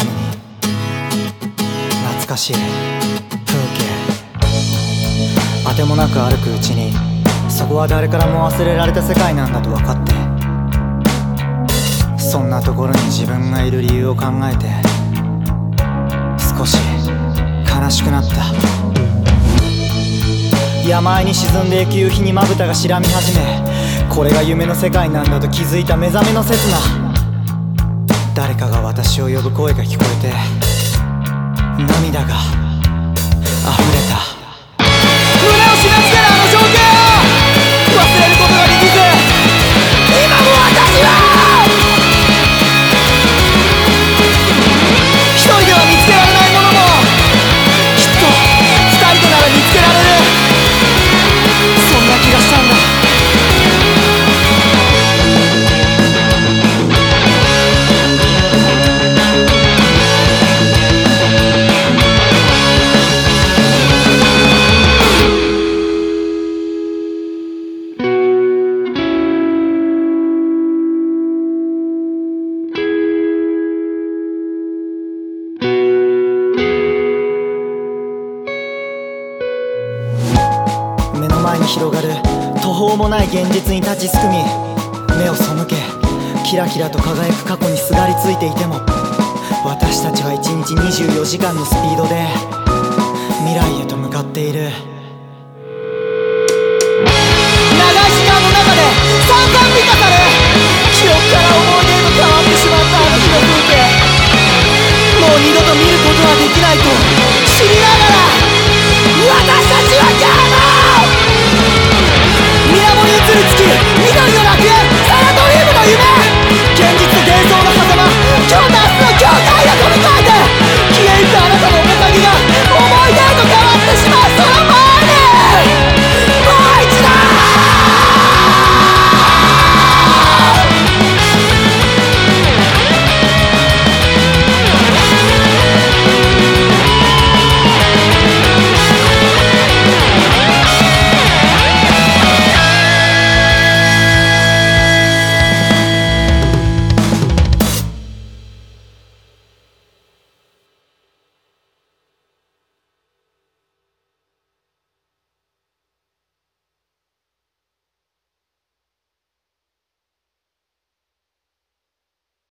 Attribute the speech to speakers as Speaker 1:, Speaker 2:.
Speaker 1: のに懐かしい風景。あてもなく歩くうちにそこは誰からも忘れられた世界なんだと分かって、そんなところに自分がいる理由を考えて少し悲しくなった。山あいに沈んでいく夕日にまぶたが白み始め、これが夢の世界なんだと気づいた目覚めの刹那、誰かが私を呼ぶ声が聞こえて涙が溢れた。胸を締め付けるあの情景を忘れることができず、今も私は一人では見つけられないものもきっと二人となら見つけられる、そんな気がしたんだ。目の前に広がる途方もない現実に立ちすくみ、目を背けキラキラと輝く過去にすがりついていても、私たちは1日24時間のスピードで未来へと向かっている。